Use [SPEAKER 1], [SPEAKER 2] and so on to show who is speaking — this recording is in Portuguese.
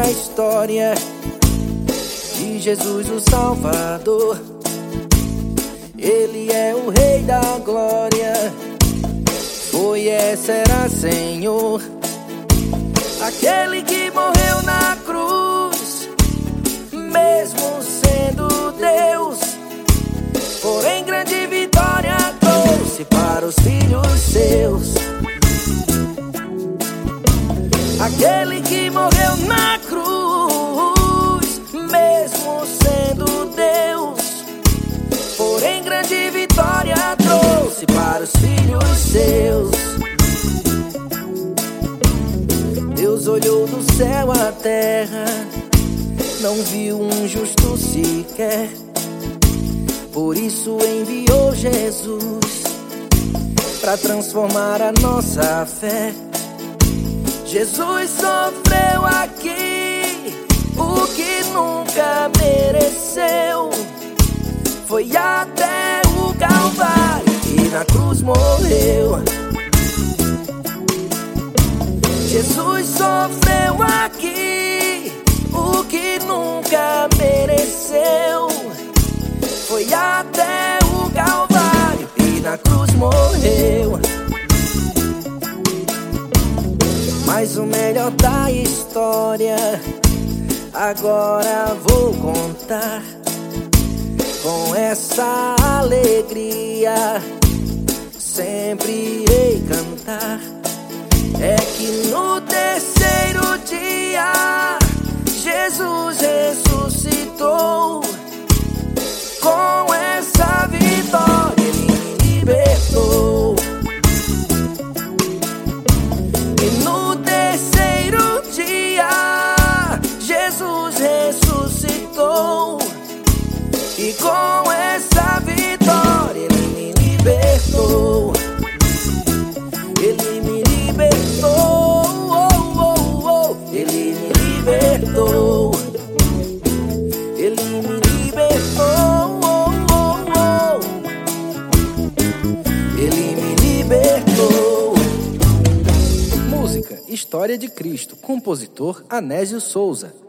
[SPEAKER 1] a história de Jesus o Salvador. Ele é o Rei da Glória, foi, será Senhor. Aquele que morreu na cruz, mesmo sendo Deus, porém grande vitória trouxe para os filhos seus. Aquele que morreu na cruz, mesmo sendo Deus, porém grande vitória trouxe para os filhos seus. Deus olhou do céu à terra, não viu um justo sequer, por isso enviou Jesus para transformar a nossa fé. Jesus sofreu aqui o que nunca mereceu, foi até o Calvário e na cruz morreu. Jesus sofreu aqui o que nunca mereceu, foi até o Calvário e na cruz morreu. Mas o melhor da história agora vou contar. Com essa alegria sempre irei cantar. É que no terceiro dia Jesus ressuscitou. Com essa vitória Ele me libertou. E no terceiro dia Jesus ressuscitou. E com essa vitória Ele me libertou. Ele me libertou, oh, oh, oh. Ele me libertou. Ele me libertou, oh, oh, oh. Ele me libertou.
[SPEAKER 2] Música História de Cristo, compositor Anésio Souza.